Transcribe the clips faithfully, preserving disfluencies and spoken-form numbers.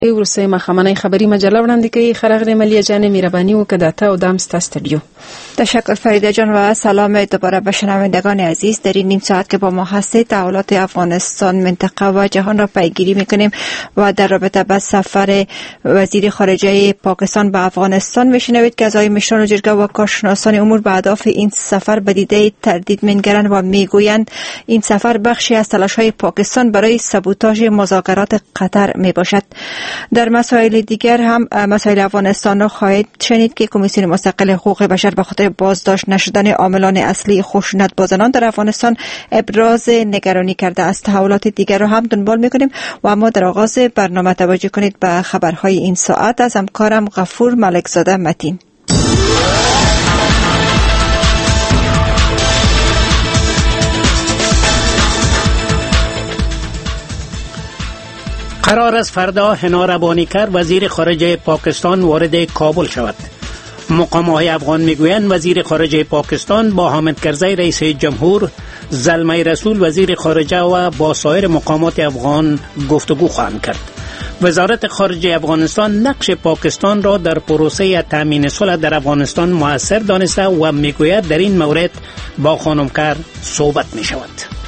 وروسته مخامنه خبری مجله وړاندې کوي. خرغړې ملیه جان مهرباني وکړه داتا او دام ستا استودیو. تشکر فریده جان و سلام دوباره به شنوندگان عزیز. در این نیم ساعت که با ما هستید تحولات افغانستان، منطقه و جهان را پیگیری میکنیم و در رابطه با سفر وزیر خارجه پاکستان به افغانستان میشنوید که اعضای مشران جرگه و کارشناسان امور به اهداف این سفر به دیده تردید می‌نگرند و میگویند این سفر بخشی از تلاش‌های پاکستان برای سبوتاژ مذاکرات قطر میباشد. در مسائل دیگر هم مسائل افغانستان را خواهید شنید که کمیسیون مستقل حقوق بشر به خاطر بازداشت نشدن عاملان اصلی خشونت با زنان در افغانستان ابراز نگرانی کرده است. تحولات دیگر را هم دنبال میکنیم و اما در آغاز برنامه توجه کنید به خبرهای این ساعت از همکارم غفور ملکزاده متین. قرار است فردا حنا ربانیکر وزیر خارجه پاکستان وارد کابل شود. مقام‌های افغان میگویند وزیر خارجه پاکستان با حامد کرزی رئیس جمهور، زلمه رسول وزیر خارجه و با سایر مقامات افغان گفتگو خواهند کرد. وزارت خارجه افغانستان نقش پاکستان را در پروسه تامین صلح در افغانستان مؤثر دانسته و میگوید در این مورد با خانم کر صحبت می شود.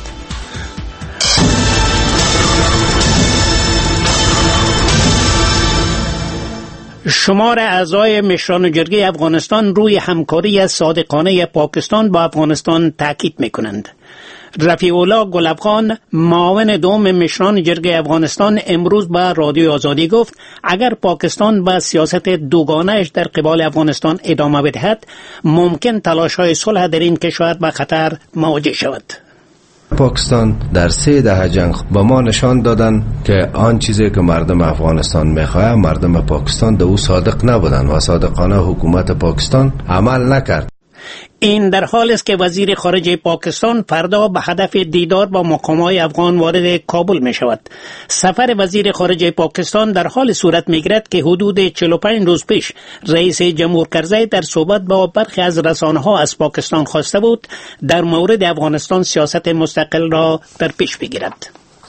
شمار اعضای مشران جرگه افغانستان روی همکاری صادقانه پاکستان با افغانستان تاکید می‌کنند. رفیع الله گل افغان معاون دوم مشران جرگه افغانستان امروز به رادیو آزادی گفت اگر پاکستان با سیاست دوگانه‌اش در قبال افغانستان ادامه بدهد ممکن تلاش‌های صلح در این کشور با خطر مواجه شود. پاکستان در سه دهه جنگ با ما نشان دادن که آن چیزی که مردم افغانستان میخواه مردم پاکستان در او صادق نبودن و صادقانه حکومت پاکستان عمل نکرد. این در حال است که وزیر خارجه پاکستان فردا به هدف دیدار با مقامات افغان وارد کابل می شود. سفر وزیر خارجه پاکستان در حال صورت می گیرد که حدود چهل و پنج روز پیش رئیس جمهور کرزی در صحبت با برخی از رسانه‌ها از پاکستان خواسته بود در مورد افغانستان سیاست مستقل را در پیش بگیرد.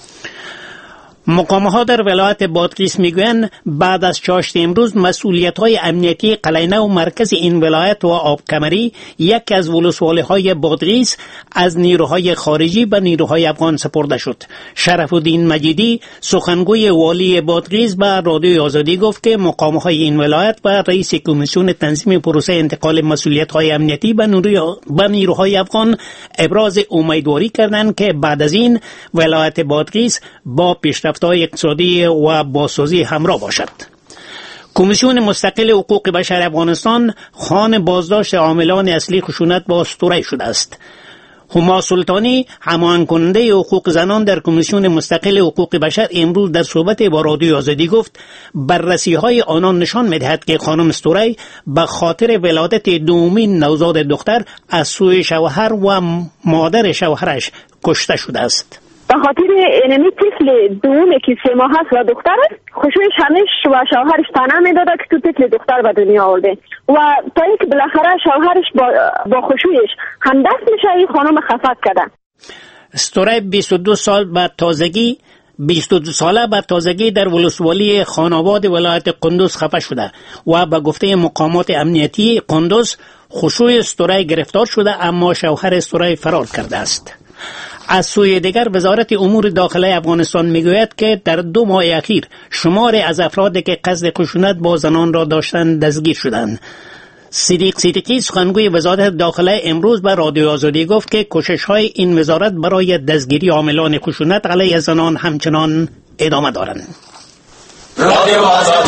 مقام‌ها در ولایت بادغیس میگویند بعد از چاشت امروز مسئولیت‌های امنیتی قلعه و مرکز این ولایت و آبکمری یکی از ولسوالی‌های بادغیس از نیروهای خارجی به نیروهای افغان سپرده شد. شرف الدین مجیدی سخنگوی والی بادغیس به رادیوی آزادی گفت که مقام‌های این ولایت و رئیس کمیسیون تنظیم پروسه انتقال مسئولیت‌های امنیتی به نیروهای افغان ابراز امیدواری کردند که بعد از این ولایت بادغیس با پیشرفت اقتصادی و بازسازی همراه باشد. کمیسیون مستقل حقوق بشر افغانستان خوان بازداشت عاملان اصلی خشونت با اسطوره شده است. هما سلطانی هماهنگ کننده حقوق زنان در کمیسیون مستقل حقوق بشر امروز در صحبت با رادیو آزادی گفت بررسی های آنان نشان می‌دهد که خانم اسطوره به خاطر ولادت دومین نوزاد دختر از سوی شوهر و مادر شوهرش کشته شده است. به خاطر اینمی طفل دومی که سه ماه هست و دختر است خوشویش همیش و شوهرش تنه میداده که تو طفل دختر به دنیا آورده و تا اینکه بالاخره شوهرش با, با خوشویش همدست میشه این خانم خفت کرده. اسطوره بیست و دو سال بعد تازگی بیست و دو ساله بعد تازگی در ولسوالی خاناباد ولایت قندوز خفه شده و به گفته مقامات امنیتی قندوز خوشوی اسطوره گرفتار شده اما شوهر اسطوره فرار کرده است. از سوی دیگر وزارت امور داخلی افغانستان میگوید که در دو ماه اخیر شمار از افرادی که قصد خشونت با زنان را داشتند دستگیر شدند. صدیق صدیقی سخنگوی وزارت داخلی امروز به رادیو آزادی گفت که کوشش‌های این وزارت برای دستگیری عاملان خشونت علیه زنان همچنان ادامه دارند. رادیو آزادی.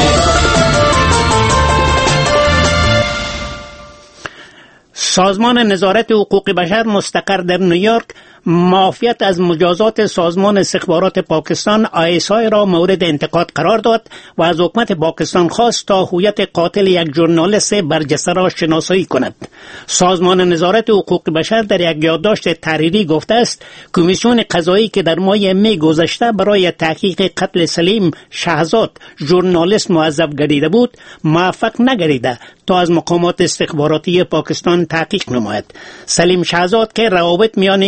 سازمان نظارت حقوق بشر مستقر در نیویورک معافیت از مجازات سازمان استخبارات پاکستان آی اس آی را مورد انتقاد قرار داد و از حکومت پاکستان خواست تا هویت قاتل یک ژورنالیست برجسته را شناسایی کند. سازمان نظارت حقوق بشر در یک یادداشت تحریری گفته است کمیسیون قضایی که در ماه می گذشته برای تحقیق قتل سلیم شهزاد ژورنالیست موظف گردیده بود موفق نگردیده تا از مقامات استخباراتی پاکستان تحقیق نماید. سلیم شهزاد که روابط میان اردو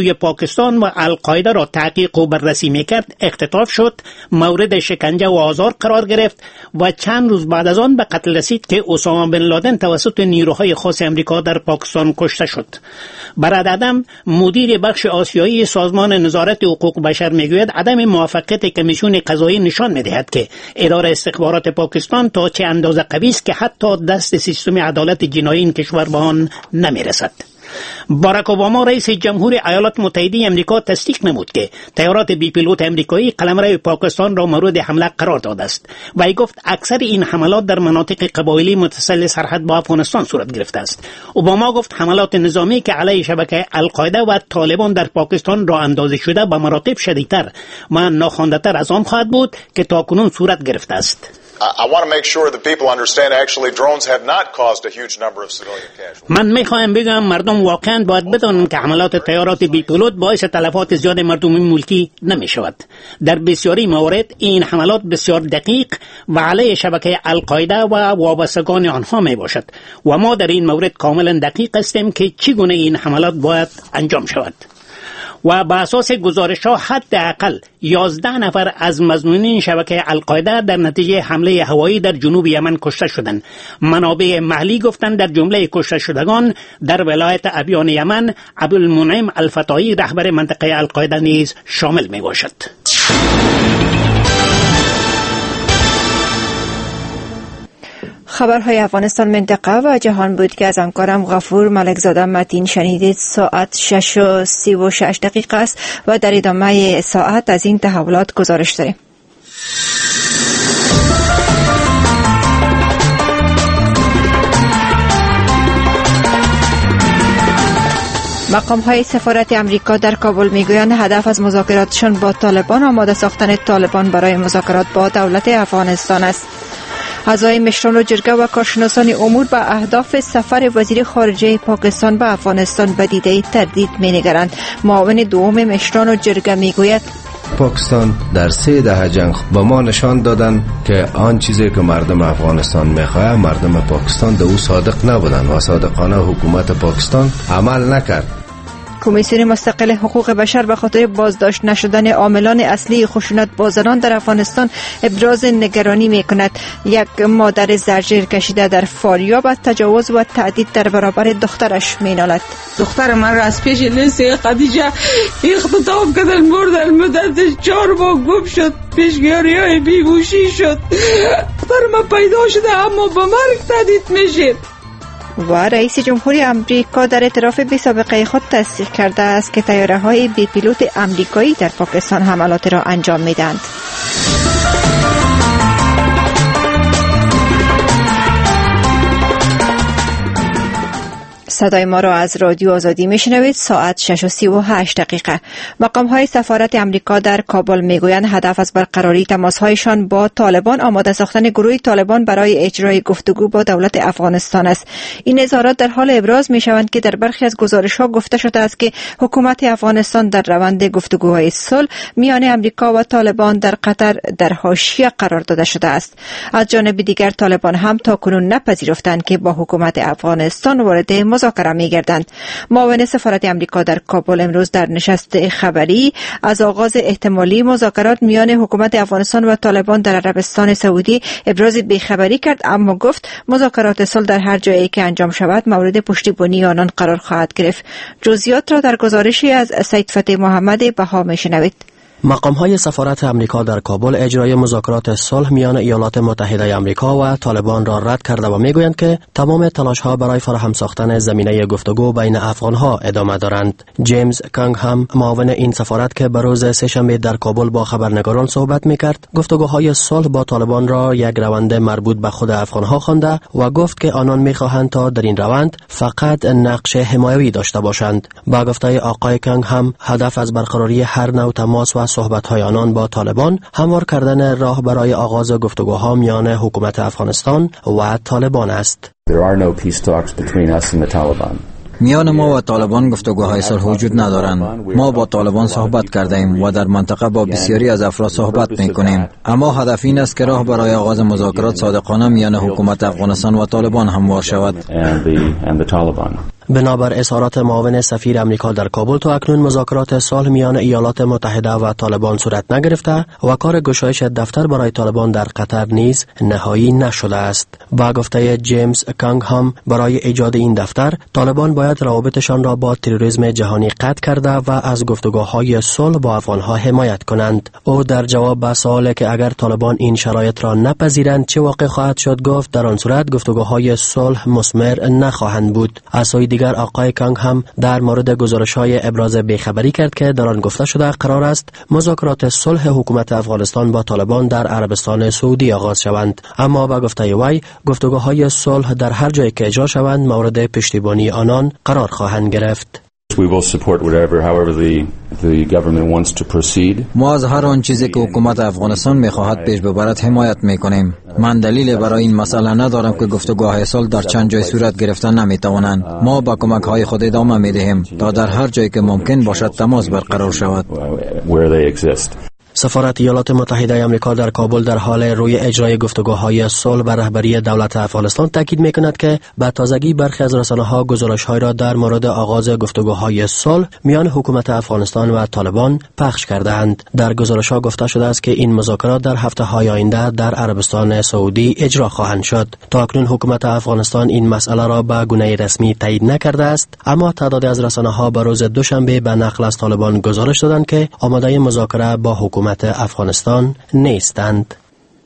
سوی پاکستان و القاعده را تحقیق و بررسی میکرد اختطاف شد، مورد شکنجه و آزار قرار گرفت و چند روز بعد از آن به قتل رسید که اسامه بن لادن توسط نیروهای خاص امریکا در پاکستان کشته شد. برادر ادم مدیر بخش آسیایی سازمان نظارت حقوق بشر میگوید عدم موافقت کمیسیون قضایی نشان میدهد که اداره استخبارات پاکستان تا چه اندازه قوی است که حتی دست سیستم عدالت جنایی این کشور به آن نمیرسد. باراک اوباما رئیس جمهور ایالات متحده امریکا تصدیق نمود که طیارات بی پیلوت امریکایی قلمرو پاکستان را مورد حمله قرار داده است و ای گفت اکثر این حملات در مناطق قبایلی متصل سرحد با افغانستان صورت گرفته است. اوباما گفت حملات نظامی که علیه شبکه القاعده و طالبان در پاکستان را اندازه شده به مراتب شدیدتر و ناخوانده‌تر از آن خواهد بود که تاکنون صورت گرفته است. I want to make sure that people understand actually drones have not caused a huge number of civilian casualties. من میخواهم بگم مردم واقعا باید بدانند که حملات طیارات بی پیلوت باعث تلفات زیاد مردم ملکی نمی شود. در بسیاری موارد این حملات بسیار دقیق و علیه شبکه القاعده و وابستگان آنها می باشد و ما در این مورد کاملا دقیق هستیم که چگونه این حملات باید انجام شود. و به اساس گزارش‌ها حداقل یازده نفر از مظنونین شبکه القاعده در نتیجه حمله هوایی در جنوب یمن کشته شدند. منابع محلی گفتند در جمله کشته شدگان در ولایت ابیان یمن ابوالمنعم الفتایی رهبر منطقه القاعده نیز شامل می باشد. خبرهای افغانستان منطقه و جهان بود که از همکارم غفور ملکزاده متین شنیدید. ساعت شش و سی و شش دقیقه است و در ادامه ساعت از این تحولات گزارش داریم. مقام های سفارت امریکا در کابل میگویند هدف از مذاکراتشان با طالبان آماده ساختن طالبان برای مذاکرات با دولت افغانستان است. اعضای مشران و جرگه و کارشناسان امور به اهداف سفر وزیر خارجه پاکستان به افغانستان به دیده تردید می‌نگرند. معاون دوم مشران و جرگه میگوید پاکستان در سه دهه جنگ با ما نشان دادن که آن چیزی که مردم افغانستان میخواه مردم پاکستان در او صادق نبودن و صادقانه حکومت پاکستان عمل نکرد. کمیسیون مستقل حقوق بشر به خاطر بازداشت نشدن عاملان اصلی خشونت با زنان در افغانستان ابراز نگرانی میکند. یک مادر زجر کشیده در فاریاب از تجاوز و تهدید در برابر دخترش مینالد. دختر من را از پیش لیسه خدیجه اختطاف کردن، بردن، مدت چهار ماه گم شد، پیشگیاری های بیهوشی شد. دختر من پیدا شده اما به مرگ تهدید میشه. و رئیس جمهوری امریکا در اعتراف بی سابقه خود تصدیق کرده است که طیاره‌های بی پیلوت امریکایی در پاکستان حملات را انجام میدهند. صدای ما را از رادیو آزادی میشنوید. ساعت شش و سی و هشت دقیقه. مقام های سفارت امریکا در کابل میگویند هدف از برقراری تماس‌هایشان با طالبان آماده ساختن گروه طالبان برای اجرای گفتگو با دولت افغانستان است. این اظهارات در حال ابراز میشوند که در برخی از گزارش‌ها گفته شده است که حکومت افغانستان در روند گفتگوهای صلح میان امریکا و طالبان در قطر در حاشیه قرار داده شده است. از جانب دیگر طالبان هم تاکنون نپذیرفتند که با حکومت افغانستان وارد مذاکره می‌گردند. معاون سفارت امریکا در کابل امروز در نشست خبری از آغاز احتمالی مذاکرات میان حکومت افغانستان و طالبان در عربستان سعودی ابراز بیخبری کرد، اما گفت مذاکرات صلح در هر جایی که انجام شود مورد پشتیبانی آنان قرار خواهد گرفت. جزئیات را در گزارشی از سید فتح محمد بها میشنوید. مقام‌های سفارت امریکا در کابل اجرای مذاکرات صلح میان ایالات متحده آمریکا و طالبان را رد کرده و میگویند که تمام تلاش‌ها برای فراهم ساختن زمینه گفتگو بین افغان‌ها ادامه دارند. جیمز کانگ هم معاون این سفارت که به روز سه‌شنبه در کابل با خبرنگاران صحبت می‌کرد، گفتگوهای صلح با طالبان را یک روند مربوط به خود افغان‌ها خوانده و گفت که آنان می‌خواهند تا در این روند فقط نقش حمایوی داشته باشند. با گفته آقای کانگ هم هدف از برقراری هر نوع تماس و صحبت‌های آنان با طالبان هموار کردن راه برای آغاز گفتگوها میان حکومت افغانستان و طالبان است. There are no peace talks between us and the Taliban. میان ما و طالبان گفتگوهای صلح وجود ندارند. ما با طالبان صحبت کرده ایم و در منطقه با بسیاری از افراد صحبت میکنیم، اما هدف این است که راه برای آغاز مذاکرات صادقانه میان حکومت افغانستان و طالبان هموار شود. بنابر اظهارات معاون سفیر امریکا در کابل تا اکنون مذاکرات صلح میان ایالات متحده و طالبان صورت نگرفته و کار گشایش دفتر برای طالبان در قطر نیز نهایی نشده است. با گفته جیمز کانگ هم برای ایجاد این دفتر طالبان باید روابطشان را با تروریسم جهانی قطع کرده و از گفتگوهای صلح با افغانها حمایت کنند. او در جواب به سوالی که اگر طالبان این شرایط را نپذیرند چه واقع خواهد شد گفت در آن صورت گفتگوهای صلح مثمر نخواهند بود. از سوی دیگر آقای کانگ هم در مورد گزارش‌های ابراز بیخبری کرد که در آن گفته شده قرار است مذاکرات صلح حکومت افغانستان با طالبان در عربستان سعودی آغاز شوند، اما با گفته وی گفتگوهای صلح در هر جایی که اجرا شوند مورد پشتیبانی آنان قرار خواهند گرفت. We will support whatever, however the the government wants to proceed. ما از هر آن چیزی که حکومت افغانستان می‌خواهد پیش ببرد حمایت می‌کنیم. من دلیل برای این مسئله ندارم که گفتگوهای صلح در چند جای صورت گرفتن نمی‌توانند. ما با کمک‌های خود ادامه می‌دهیم تا در هر جایی که ممکن باشد تماس برقرار شود. Where they exist. سفارت ایالات متحده آمریکا در کابل در حال روی اجرای گفتگوهای صلح بر رهبری دولت افغانستان تاکید می‌کند که به تازگی برخی از رسانه‌ها گزارش‌های را در مورد آغاز گفتگوهای صلح میان حکومت افغانستان و طالبان پخش کرده‌اند. در گزارش‌ها گفته شده است که این مذاکرات در هفته‌های آینده در عربستان سعودی اجرا خواهند شد. تا اکنون حکومت افغانستان این مسئله را به گونه رسمی تایید نکرده است، اما تعدادی از رسانه‌ها به روز دوشنبه به نقل از طالبان گزارش دادند که آماده مذاکره با حکومت افغانستان نیستند.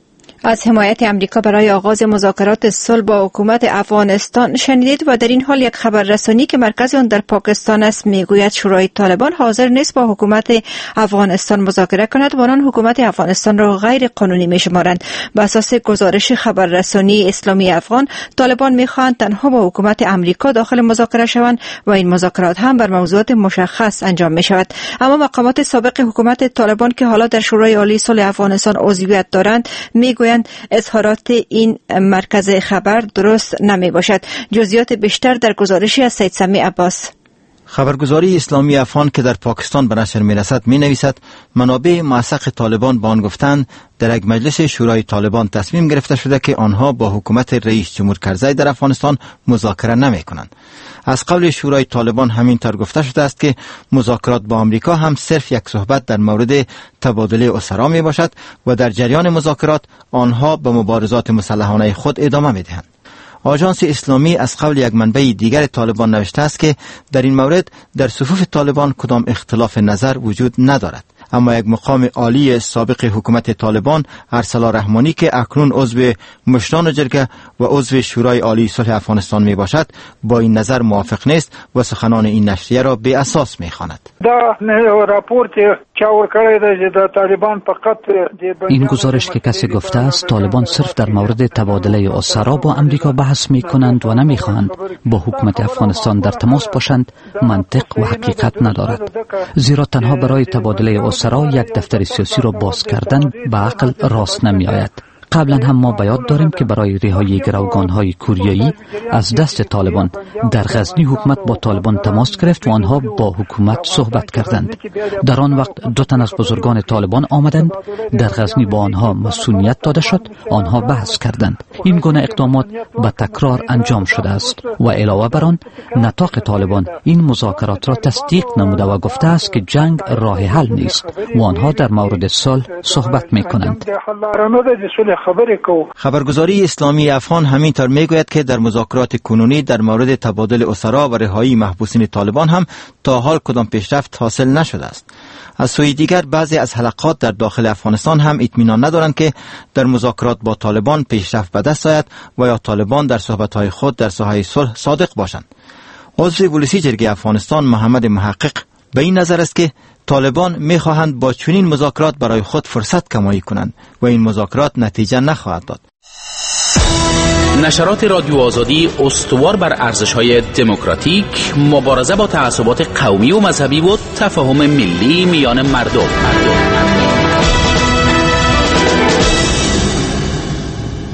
از حمایت امریکا برای آغاز مذاکرات صلح با حکومت افغانستان شنیدید و در این حال یک خبررسانی که مرکز آن در پاکستان است میگوید شورای طالبان حاضر نیست با حکومت افغانستان مذاکره کند و آنان حکومت افغانستان را غیر قانونی میشمارند. بر اساس گزارش خبررسانی اسلامی افغان طالبان میخواهند تنها با حکومت امریکا داخل مذاکره شوند و این مذاکرات هم بر موضوعات مشخص انجام می شود. اما مقامات سابق حکومت طالبان که حالا در شورای عالی صلح افغانستان عضویت دارند میگویند اظهارات این مرکز خبر درست نمی باشد. جزئیات بیشتر در گزارشی از سید سمیع عباس. خبرگزاری اسلامی افغان که در پاکستان به نشر می رسد می نویسد منابع موثق طالبان به آن گفتند در یک مجلس شورای طالبان تصمیم گرفته شده که آنها با حکومت رئیس جمهور کرزی در افغانستان مذاکره نمی کنند. از قول شورای طالبان همین طور گفته شده است که مذاکرات با آمریکا هم صرف یک صحبت در مورد تبادله اسرا می باشد و در جریان مذاکرات آنها به مبارزات مسلحانه خود ادامه می دهند. آژانس اسلامی از قول یک منبع دیگر طالبان نوشته است که در این مورد در صفوف طالبان کدام اختلاف نظر وجود ندارد، اما یک مقام عالی سابق حکومت طالبان ارسلا رحمانی که اکنون عضو مشران جرگه و عضو شورای عالی صلح افغانستان می باشد با این نظر موافق نیست و سخنان این نشریه را بی اساس می خواند. این گزارش که کسی گفته است طالبان صرف در مورد تبادله اسرا با امریکا بحث می کنند و نمی خواهند با حکومت افغانستان در تماس باشند منطق و حقیقت ندارد، زیرا تنها برای تبادله اسرا یک دفتر سیاسی را باز کردن به عقل راست نمی آید. قبلا هم ما به یاد داریم که برای رهایی گروگان‌های کوریایی از دست طالبان در غزنی حکومت با طالبان تماس گرفت و آنها با حکومت صحبت کردند. در آن وقت دو تن از بزرگان طالبان آمدند، در غزنی با آنها مسئولیت داده شد، آنها بحث کردند. این گونه اقدامات به تکرار انجام شده است و علاوه بر آن نطاق طالبان این مذاکرات را تصدیق نموده و گفته است که جنگ راه حل نیست و آنها در مورد صلح صحبت می‌کنند. خبرگزاری اسلامی افغان همینطور میگوید که در مذاکرات کنونی در مورد تبادل اسرا و رهایی محبوسین طالبان هم تا حال کدام پیشرفت حاصل نشده است. از سوی دیگر بعضی از حلقات در داخل افغانستان هم اطمینان ندارند که در مذاکرات با طالبان پیشرفت به دست آید و یا طالبان در صحبت‌های خود در ساحه صلح صادق باشند. عضو پلیسی جرگه افغانستان محمد محقق به این نظر است که طالبان می‌خواهند با چنین مذاکرات برای خود فرصت کمایی کنند و این مذاکرات نتیجه نخواهد داد. نشرات رادیو آزادی استوار بر ارزش‌های دموکراتیک، مبارزه با تعصبات قومی و مذهبی و تفاهم ملی میان مردم. مردم.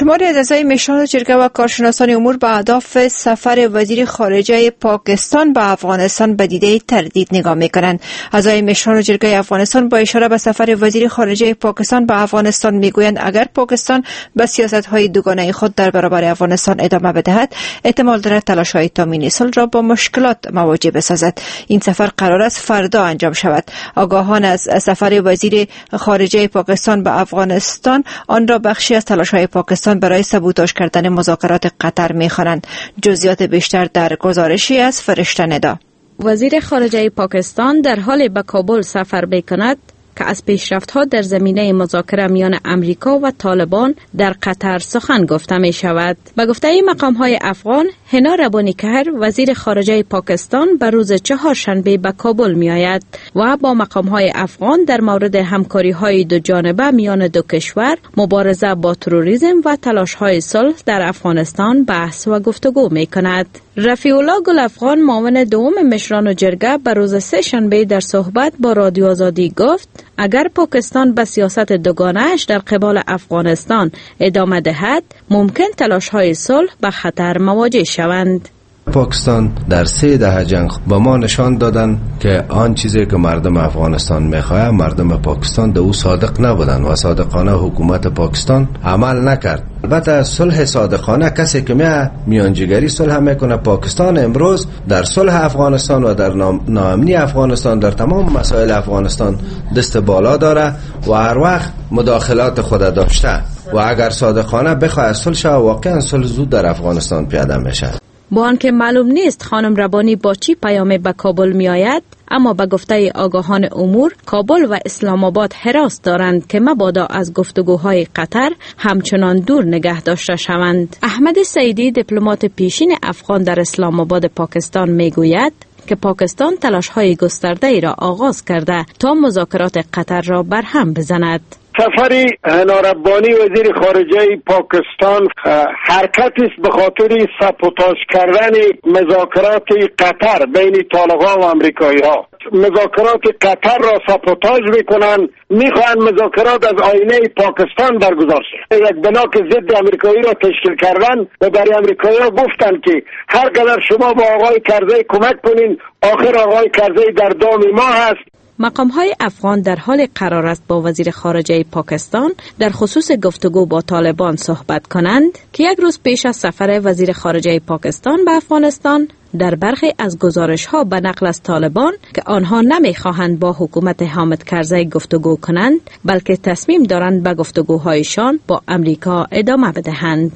شماری از اعضای مشران جرگه و کارشناسان امور به اهداف سفر وزیر خارجه پاکستان به افغانستان به دیده تردید نگاه می‌کنند. اعضای مشران جرگه افغانستان با اشاره به سفر وزیر خارجه پاکستان به افغانستان میگویند اگر پاکستان به سیاست‌های دوگانه خود در برابر افغانستان ادامه بدهد، احتمال دارد تلاش‌های تامین صلح را با مشکلات مواجه بسازد. این سفر قرار است فردا انجام شود. آگاهان از سفر وزیر خارجه پاکستان به افغانستان آن را بخشی از تلاش‌های پاکستان برای سبوتاژ کردن مذاکرات قطر می‌خوانند. جزئیات بیشتر در گزارشی از فرشته ندا. وزیر خارجه پاکستان در حال به کابل سفر می‌کند که از پیشرفت‌ها در زمینه مذاکره میان امریکا و طالبان در قطر سخن گفته می شود. به گفته مقام‌های افغان، هنا ربانیکر وزیر خارجه پاکستان به روز چهارشنبه به کابل می آید و با مقام‌های افغان در مورد همکاری‌های دو جانبه میان دو کشور، مبارزه با تروریسم و تلاش‌های صلح در افغانستان بحث و گفتگو می کند. رفیع الله گل افغان معاون دوم مشران جرگه به روز سه شنبه در صحبت با رادیو آزادی گفت اگر پاکستان به سیاست دوگانه‌اش در قبال افغانستان ادامه دهد، ممکن تلاش‌های صلح به خطر مواجه شوند. پاکستان در سه دهه جنگ با ما نشان دادن که آن چیزی که مردم افغانستان میخواه مردم پاکستان در او صادق نبودن و صادقانه حکومت پاکستان عمل نکرد. البته صلح صادقانه کسی که می میانجیگری صلح میکنه. پاکستان امروز در صلح افغانستان و در ناامنی افغانستان در تمام مسائل افغانستان دست بالا داره و هر وقت مداخلات خود داشته و اگر صادقانه بخواه صلح شه واقعا صلح زود در افغانستان پیاده میشه. با آنکه معلوم نیست خانم ربانی با چی پیامی به کابل می آید، اما به گفته آگاهان امور کابل و اسلام آباد حراس دارند که مبادا از گفتگوهای قطر همچنان دور نگه داشته شوند. احمد سعیدی دیپلمات پیشین افغان در اسلام آباد پاکستان می گوید که پاکستان تلاش‌های گسترده ای را آغاز کرده تا مذاکرات قطر را برهم بزند. سفر هنا ربانی وزیر خارجه پاکستان حرکت است به خاطر سابوتاژ کردن مذاکرات قطر بین طالبان و امریکایی ها. مذاکرات قطر را سابوتاژ میکنن، میخوان مذاکرات از آینه پاکستان برگزار شه. یک بلاک ضد امریکایی را تشکیل کردن و برای امریکایی ها گفتن که هر قدر شما با آقای کرزی کمک کنین، آخر آقای کرزی در دام ما هست. مقام‌های افغان در حال قرار است با وزیر خارجه پاکستان در خصوص گفتگو با طالبان صحبت کنند که یک روز پیش از سفر وزیر خارجه پاکستان به افغانستان در برخی از گزارش‌ها به نقل از طالبان که آنها نمی‌خواهند با حکومت حامد کرزی گفتگو کنند بلکه تصمیم دارند به گفتگوهایشان با امریکا ادامه بدهند.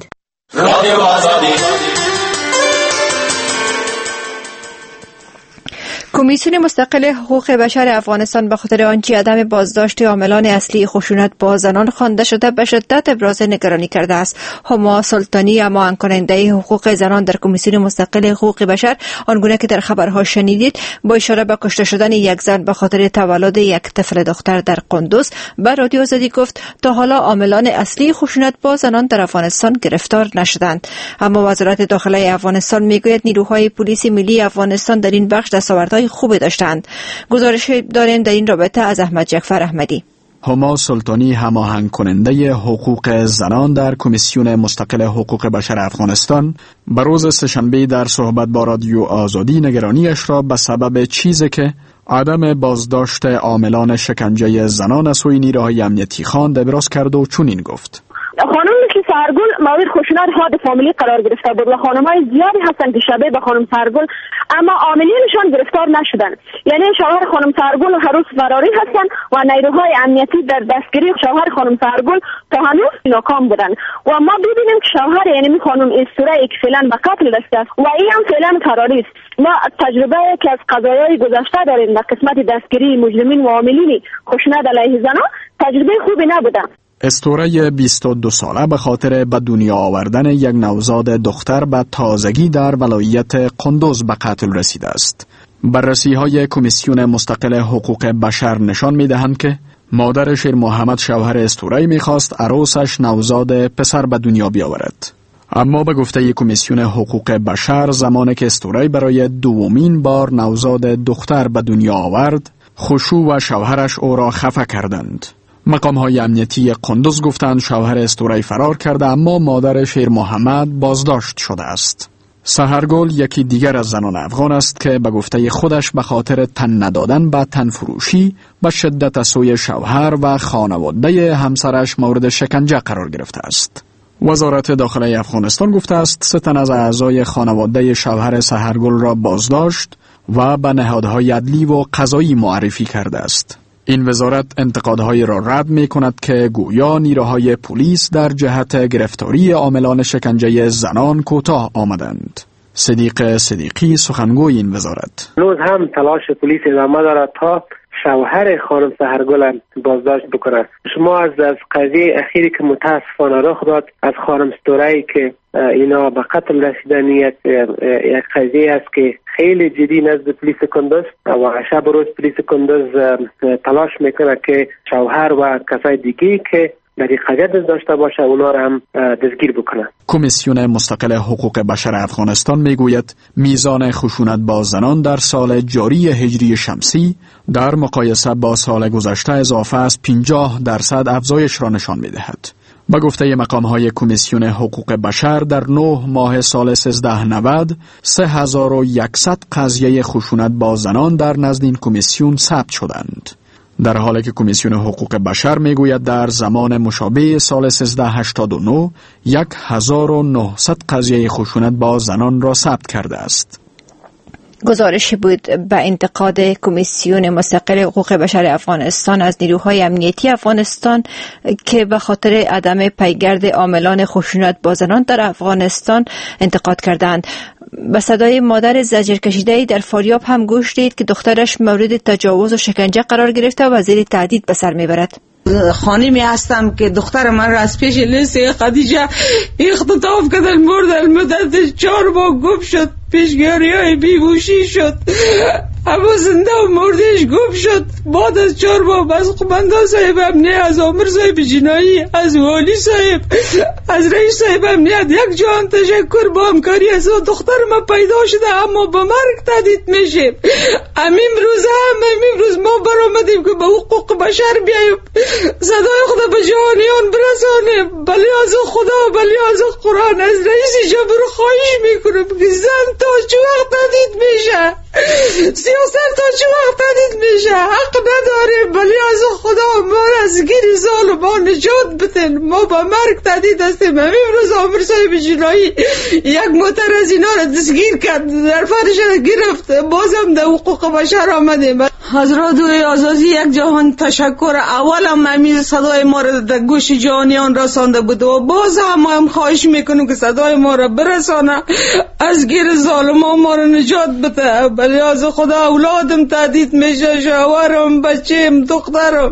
کمیسیون مستقل حقوق بشر افغانستان به خاطر آنچه عدم بازداشت عاملان اصلی خشونت با زنان خوانده شده به شدت ابراز نگرانی کرده است. هما سلطانی، معاون کننده حقوق زنان در کمیسیون مستقل حقوق بشر، آنگونه که در خبرها شنیدید، با اشاره به کشته شدن یک زن به خاطر تولد یک طفل دختر در قندوز به رادیو آزادی گفت تا حالا عاملان اصلی خشونت با زنان در افغانستان گرفتار نشدند. اما وزارت داخله افغانستان میگوید نیروهای پلیس ملی افغانستان در این بخش دستاوردهای خوبی داشتند. گزارش داریم در این رابطه از احمد جعفر احمدی. هما سلطانی، هماهنگ کننده حقوق زنان در کمیسیون مستقل حقوق بشر افغانستان، به روز سه‌شنبه در صحبت با رادیو آزادی نگرانیش را به سبب چیزی که عدم بازداشت عاملان شکنجه زنان از سوی نیروهای امنیتی خواند ابراز کرد و چنین گفت: خانم مثل سرگل مورد خشونت حاد فامیلی قرار گرفته بود و خانم‌های زیادی هستند که شبیه به خانم سرگل اما عاملینشان گرفتار نشدن. یعنی شوهر خانم سرگل هنوز فراری هستند و نیروهای امنیتی در دستگیری شوهر خانم سرگل تا هنوز ناکام بودند و ما ببینیم که شوهر یعنی خانم استوره که فعلا به قتل رسیده است و این هم فعلا فراری است. ما تجربه که از قضایای گذشته داریم در قسمت دستگیری مجرمین و عاملین خشونت علیه زنان تجربه خوبی نبوده. استوره بیست و دو ساله به خاطر به دنیا آوردن یک نوزاد دختر به تازگی در ولایت قندوز به قتل رسیده است. بررسی های کمیسیون مستقل حقوق بشر نشان می دهند که مادر شیر محمد شوهر استوره می خواست عروسش نوزاد پسر به دنیا بیاورد. اما به گفته کمیسیون حقوق بشر زمانی که استوره برای دومین بار نوزاد دختر به دنیا آورد، خشوع و شوهرش او را خفه کردند. مقام‌های امنیتی قندوز گفتند شوهر استوره فرار کرده اما مادر شیر محمد بازداشت شده است. سحرگل یکی دیگر از زنان افغان است که به گفته خودش به خاطر تن ندادن به تن فروشی به شدت از سوی شوهر و خانواده همسرش مورد شکنجه قرار گرفته است. وزارت داخله افغانستان گفته است سه تن از اعضای خانواده شوهر سحرگل را بازداشت و به نهادهای عدلی و قضایی معرفی کرده است. این وزارت انتقادهای را رد می کند که گویا نیروهای پلیس در جهت گرفتاری عاملان شکنجه زنان کوتاه آمدند. صدیق صدیقی سخنگوی این وزارت: هنوز هم تلاش پلیس ادامه دارد تا شوهر خانم سحرگل بازداشت بکنه. شما از از قضیه اخیری که متاسفانه رخ داد از خانم استوره‌ای که اینا به قتل رسیدن یک یک قضیه است که خیلی جدی نزد پلیس کندوز و شب روز پلیس کندوز تلاش میکنه که شوهر و کسای دیگه که در این قضیه داشته باشه اونا را هم دستگیر بکنه. کمیسیون مستقل حقوق بشر افغانستان میگوید میزان خشونت با زنان در سال جاری هجری شمسی در مقایسه با سال گذشته اضافه از پنجاه درصد افزایش را نشان میدهد. با گفته مقام‌های کمیسیون حقوق بشر در نه ماه سال سیزده نود سه هزار و یکصد قضیه خشونت با زنان در نزد این کمیسیون ثبت شدند. در حالی که کمیسیون حقوق بشر میگوید در زمان مشابه سال سیزده هشتاد و نه یک هزار و نهصد قضیه خشونت با زنان را ثبت کرده است. گزارشی بود به انتقاد کمیسیون مستقل حقوق بشر افغانستان از نیروهای امنیتی افغانستان که به خاطر عدم پیگرد عاملان خشونت با زنان در افغانستان انتقاد کردند. به صدای مادر زجر کشیده در فاریاب هم گوش دید که دخترش مورد تجاوز و شکنجه قرار گرفته و زیر تهدید به سر میبرد. خانمی هستم که دختر من را از پیش لیسه خدیجه اختطاف کردن، مردن، مدت چهار ماه گم شد، پیشگیری های بیهوشی شد، اما زنده و مردش گم شد. بعد از چهار ماه از قماندان صاحب امنیت، از عامر صاحب جنایی، از والی صاحب، از رئیس صاحب امنیت یک جان تشکر با همکاری از دختر من پیدا شده اما به مرگ تهدید میشه. امیم روز هم امیم روز ما برآمدیم که به حقوق بشر بیاییم، صدای خدا به جهانیان برسانیم. بلی از خدا، بلی از قرآن، از رئیس جمهور خواهش میکنم که زن تا چه وقت تهدید میشه، سیاست تا چه وقت تهدید میشه، حق نداره. بلی از خدا ما از گیر ظالمان نجات بتن، ما با مرگ تهدید هستیم. همین روز عامر صاحب جنایی یک موتر از اینا را دستگیر کرد، در فرش را گرفت، بازم در حقوق بشر آمدیم. از رادیوی آزادی یک جهان تشکر. اول هم همین صدای ما را در گوش جهانیان رسانده بود و باز هم ما هم خواهش میکنیم که صدای ما را برسانه، از گیر ظالمان ما را نجات بده. بلی از خدا اولادم تهدید میشه، شوهرم، بچه‌م، دخترم.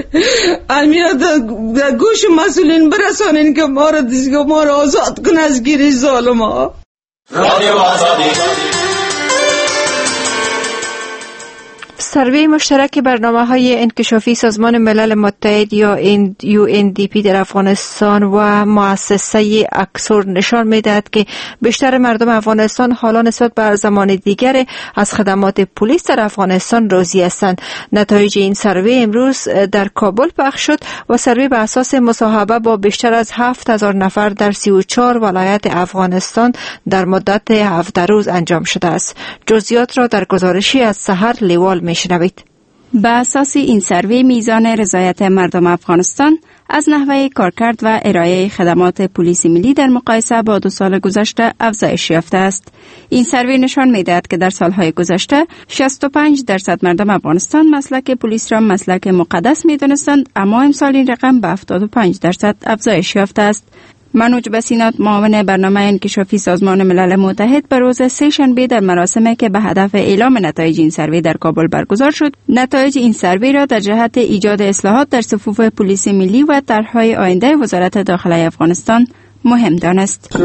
امیت در گوش مسئولین برسانین که ما را دستگاه ما را آزاد کن از گیر ظالمان. رادیو آزادی. سروی مشترک برنامه‌های انکشافی سازمان ملل متحد یا یو ان دی پی در افغانستان و مؤسسه اکسور نشان می‌دهد که بیشتر مردم افغانستان حالا نسبت به زمان دیگر از خدمات پلیس در افغانستان راضی هستند. نتایج این سروی امروز در کابل پخش شد و سروی به اساس مصاحبه با بیشتر از هفت هزار نفر در سی و چهار ولایت افغانستان در مدت هفده روز انجام شده است. جزئیات را در گزارشی از سحر لیوال می‌شنوید. به اساس این سروی میزان رضایت مردم افغانستان از نحوه کارکرد و ارائه خدمات پلیس ملی در مقایسه با دو سال گذشته افزایش یافته است. این سروی نشان می‌دهد که در سالهای گذشته شصت و پنج درصد مردم افغانستان مسلک پلیس را مسلک مقدس می‌دانستند، اما امسال این رقم به هفتاد و پنج درصد افزایش یافته است. منوج بسینات، معاون برنامه انکشافی سازمان ملل متحد، به روز سه شنبه در مراسمی که به هدف اعلام نتایج این سروی در کابل برگزار شد، نتایج این سروی را در جهت ایجاد اصلاحات در صفوف پلیس ملی و طرح‌های آینده وزارت داخله افغانستان مهم دانست.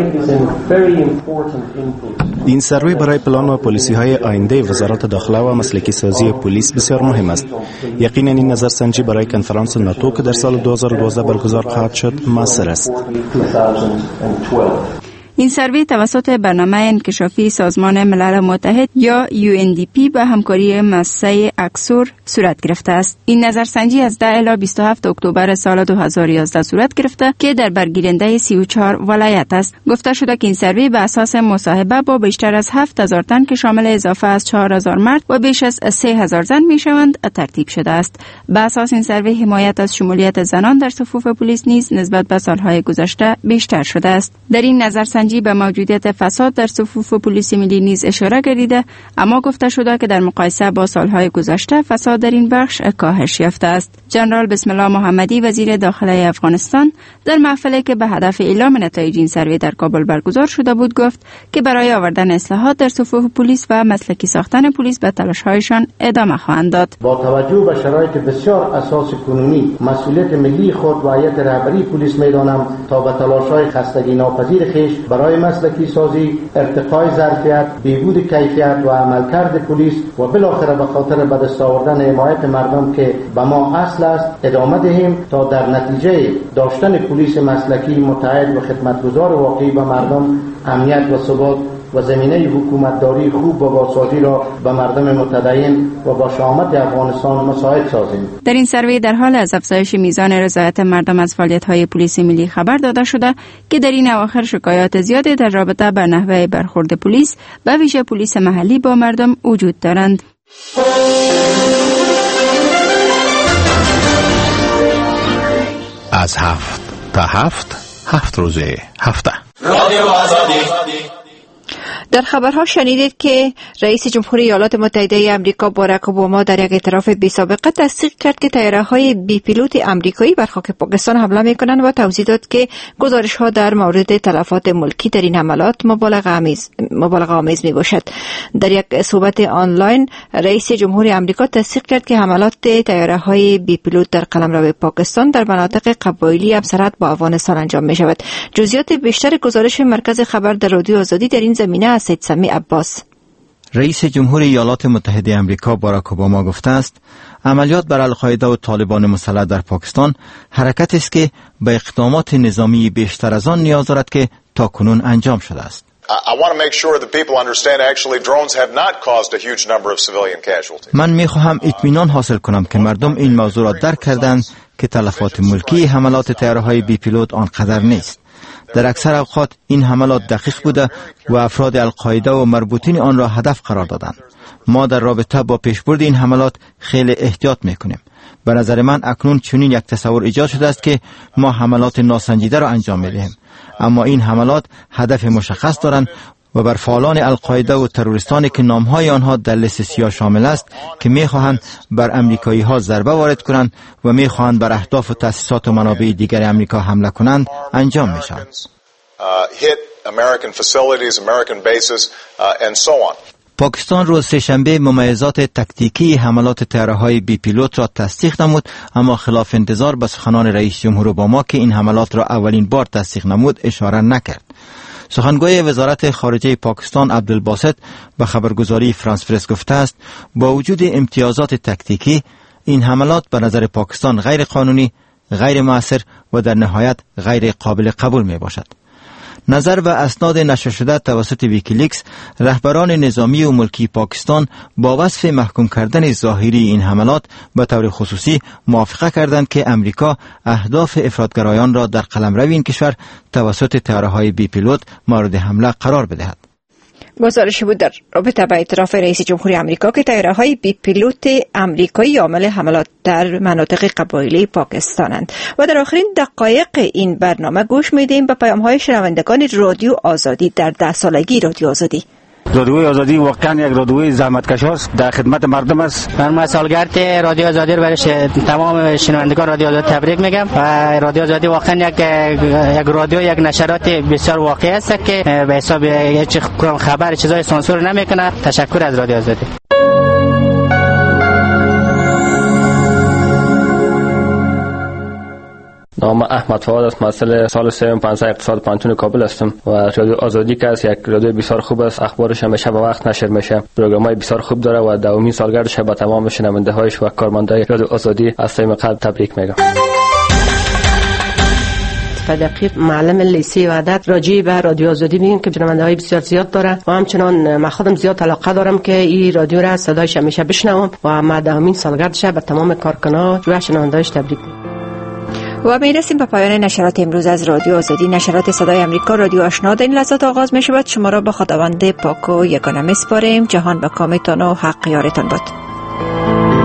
این سروی برای پلان و پالیسی های آینده وزارت داخله و مسلکی سازی پلیس بسیار مهم است. یقینا این نظرسنجی برای کنفرانس ناتو که در سال دو هزار و دوازده برگزار خواهد شد موثر است. این سروی توسط برنامه انکشافی سازمان ملل متحد یا یو ان دی پی به همکاری مؤسسه اکسور صورت گرفته است. این نظرسنجی از ده الی بیست و هفت اکتبر سال دو هزار و یازده صورت گرفته که در برگیرنده سی و چهار ولایت است. گفته شده که این سروی به اساس مصاحبه با بیشتر از هفت هزار تن که شامل اضافه از چهار هزار مرد و بیش از سه هزار زن می شوند ترتیب شده است. به اساس این سروی حمایت از شمولیت زنان در صفوف پلیس نیز نسبت به سالهای گذشته بیشتر شده است. در این نظرسنجی به موجودیت فساد در صفوف پلیس ملی نیز اشاره گردیده، اما گفته شده که در مقایسه با سالهای گذشته فساد در این بخش کاهش یافته است. جنرال بسم الله محمدی وزیر داخلی افغانستان در محفلی که به هدف اعلام نتایج این سروی در کابل برگزار شده بود گفت که برای آوردن اصلاحات در صفوف پلیس و مسلکی ساختن پلیس به تلاش‌هایشان ادامه خواهند داد. با توجه به شرایط بسیار اساس کنونی مسئولیت ملی خود و هیئت رهبری پلیس می‌دانم تا به تلاش‌های خستگی ناپذیر خویش برای مسلکی سازی، ارتقای ظرفیت، بهبود کیفیت و عملکرد پلیس و بالاخره به خاطر به دست آوردن حمایت مردم که به ما اصل است ادامه دهیم تا در نتیجه داشتن پلیس مسلکی متعهد و خدمتگزار واقعی به مردم امنیت و ثبات و زمینه حکومتداری خوب و باسازی را به مردم متدین و با شامت افغانستان مساعد سازیم. در این سروی در حال از افزایش میزان رضایت مردم از فعالیت‌های پلیس ملی خبر داده شده که در این اواخر شکایات زیادی در رابطه با نحوه برخورد پلیس به ویژه پلیس محلی با مردم وجود دارند. از هفت تا هفت هفت روزه هفته رادیو آزادی. در خبرها شنیدید که رئیس جمهوری ایالات متحده آمریکا باراک اوباما در یک اعتراف بی سابقه تصدیق کرد که طیاره‌های بی پیلوت آمریکایی بر خاک پاکستان حمله می‌کنند و توضیح داد که گزارش‌ها در مورد تلفات ملکی در این حملات مبالغه آمیز مبالغه آمیز میباشد. در یک صحبت آنلاین رئیس جمهوری آمریکا تصدیق کرد که حملات طیاره‌های بی پیلوت در قلمرو پاکستان در مناطق قبایلی همسرحد با افغانستان انجام می‌شود. جزئیات بیشتر گزارش مرکز خبر در رادیو آزادی در این زمینه از سید سمی عباس. رئیس جمهوری ایالات متحده آمریکا باراک اوباما گفته است عملیات بر القاعده و طالبان مسلح در پاکستان حرکت است که به اقدامات نظامی بیشتر از آن نیاز دارد که تاکنون انجام شده است. من می‌خواهم اطمینان حاصل کنم که مردم این موضوع را درک کردند که تلفات ملکی حملات طیاره‌های بی پیلوت آنقدر نیست. در اکثر اوقات این حملات دقیق بوده و افراد القاعده و مربوطین آن را هدف قرار دادند. ما در رابطه با پیشبرد این حملات خیلی احتیاط میکنیم. به نظر من اکنون چنین یک تصور ایجاد شده است که ما حملات ناسنجیده را انجام میدهیم، اما این حملات هدف مشخص دارند و بر فعالان القاعده و تروریستانی که نامهای آنها در لیست سیاه شامل است که میخواهند بر امریکایی ها ضربه وارد کنند و میخواهند بر اهداف و تأسیسات و منابع دیگر امریکا حمله کنند انجام میشود. پاکستان روز سه‌شنبه ممیزات تکتیکی حملات طیاره‌های بی پیلوت را تصدیق نمود، اما خلاف انتظار به سخنان رئیس جمهور اوباما که این حملات را اولین بار تصدیق نمود اشاره نکرد. سخنگوی وزارت خارجه پاکستان عبدالباسط به خبرگزاری فرانس پرس گفته است با وجود امتیازات تکتیکی این حملات به نظر پاکستان غیر قانونی، غیر مؤثر و در نهایت غیر قابل قبول می باشد. نظر و اسناد نشر شده توسط ویکیلیکس رهبران نظامی و ملکی پاکستان با وصف محکوم کردن ظاهری این حملات به طور خصوصی موافقه کردند که امریکا اهداف افراطگرایان را در قلمرو این کشور توسط طیاره‌های بی پیلوت مورد حمله قرار بدهد. گزارشی بود در رابطه با اعتراف رئیس جمهوری آمریکا که طیاره‌های بی پیلوت آمریکایی عامل حملات در مناطق قبایلی پاکستانند. و در آخرین دقایق این برنامه گوش میدیم به پیام‌های شنوندگان رادیو آزادی در ده سالگی رادیو آزادی. رادیو آزادی واقعا یک رادیوی زحمتکش است، در خدمت مردم است. من سالگرد رادیو آزادی رو برای تمام شنوندگان رادیو آزادی تبریک میگم و رادیو آزادی واقعا یک یک رادیو یک نشرات بسیار واقعی است که به حساب هیچ خبر چیزای سانسور نمیکنه. تشکر از رادیو آزادی. نام احمد فواد است، مسئول سال سوم پانزده اقتصاد پانتون کابل هستم و رادیو آزادی که است یک رادیو بسیار خوب است، اخبارش همیشه به وقت نشر میشه، برنامه‌های بسیار خوب داره و دومین سالگردش به تمام شنونده‌هایش و کارمندای رادیو آزادی از صمیم قلب تبریک میگم. دقیق معلم لیسه وحدت راجع به رادیو آزادی میگن که شنونده های بسیار زیاد داره و همچنان من خودم زیاد علاقه دارم که این رادیو را صدایش همیشه بشنوم و ما دهمین سالگردش به تمام کارکنان و شنوندهاش تبریک میگم. و میرسیم به پایان نشرات امروز از رادیو آزادی. نشرات صدای امریکا رادیو آشنا در این لحظات آغاز می شود. شما را به خداوند پاک و یگانه میسپاریم. جهان به کامتان و حق یارتان باد.